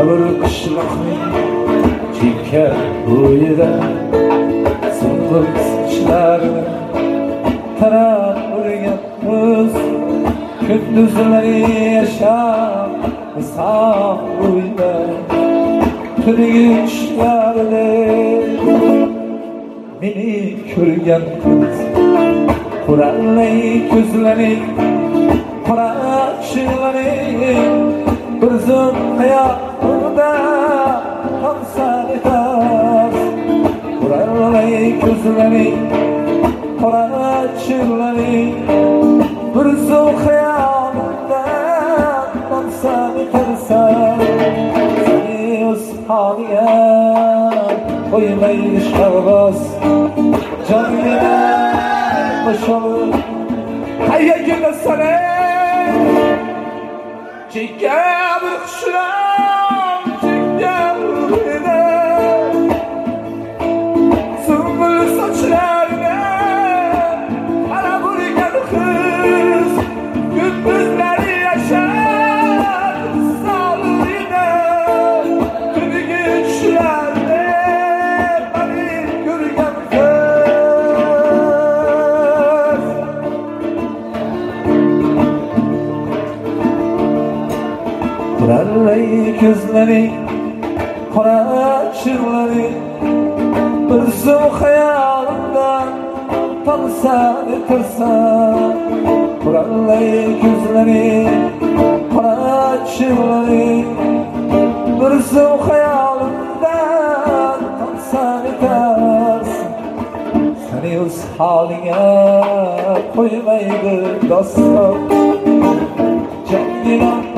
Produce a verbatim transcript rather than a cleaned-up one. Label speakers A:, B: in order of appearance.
A: bir qishloqning chekka bo'yida silqir sochlarini tarab urgan kuz kunduzlari yashab sof uyda tungi tushlarda meni ko'rgan kuz qurallay ko'zlaring qora chillaring bir zum hayotda hamsan etar qurallay ko'zlaring qora chillaring bir zum hayotda hamsan etarsan seni o'z holiga qo'ymaydi sharg'os jonga qo'shilib qayerga sana chekka bir qushlar chekka bo'yida sumbul sochlarini qarab urgan qiz kunduzlari yashar solida tungi tushlarda mani ko'rgan qurallay ko'zlaring qora chillaring bir zum xayolimdan tolsan etarsan qurallay ko'zlaring qora chillaring bir zum xayolimdan tolsan etarsan seni o'z holiga qo'ymaydi doston jonginam